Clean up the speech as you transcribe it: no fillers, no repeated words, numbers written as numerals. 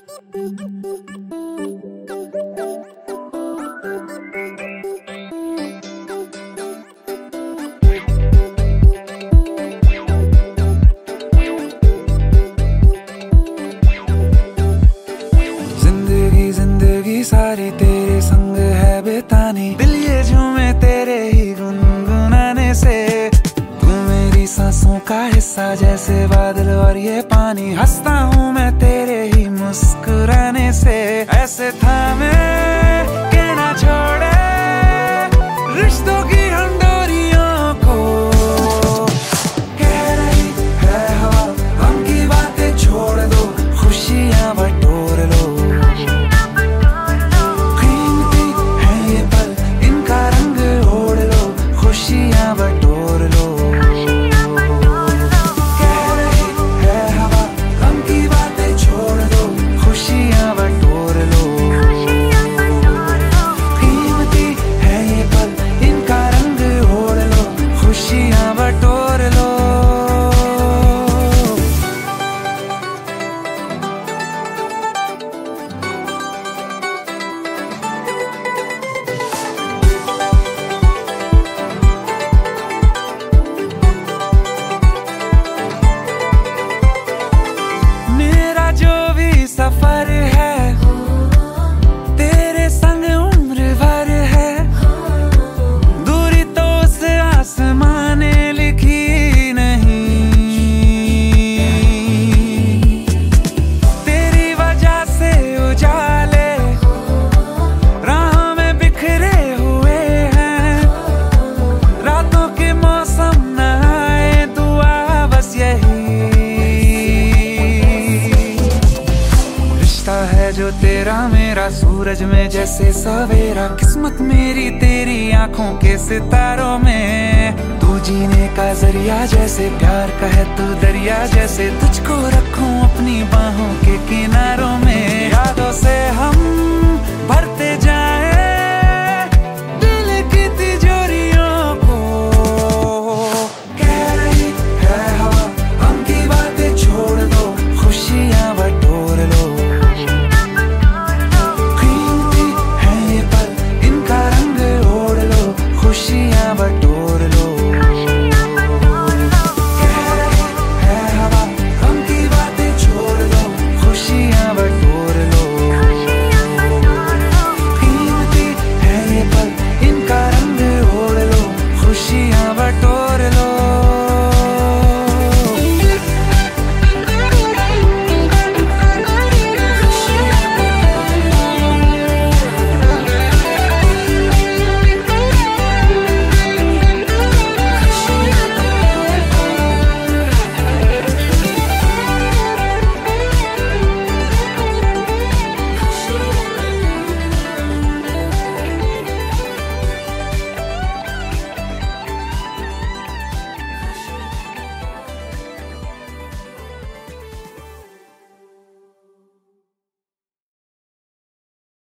जिंदगी सारी तेरे संग है बेतानी, दिल ये झूमे तेरे ही गुनगुनाने से। तू मेरी सांसों का हिस्सा जैसे बादल और ये पानी, हंसता हूँ मैं तेरे ही मुस्कुराने से। ऐसे थामे के ना छोड़े रिश्तों की हम डोरियों को, कह रही है हवा हम की बातें छोड़ दो, खुशियाँ बटोर लो। बटोर लो, कह रही है हवा गम की बातें छोड़ दो, खुशियाँ बटोर लो। कीमती है ये पल इनका रंग ओढ़ लो, खुशियाँ बटोर लो। सफर है तेरे संग उम्र भर है, दूरी तो उस आसमां ने लिखी नहीं। तेरी वजह से उजाले राह में बिखरे हुए हैं, रातों के मौसम न आए दुआ बस यही है जो तेरा मेरा, सूरज में जैसे सवेरा। किस्मत मेरी तेरी आंखों के सितारों में, तू जीने का जरिया जैसे, प्यार का है तू दरिया जैसे। तुझको रखूं अपनी बाहों के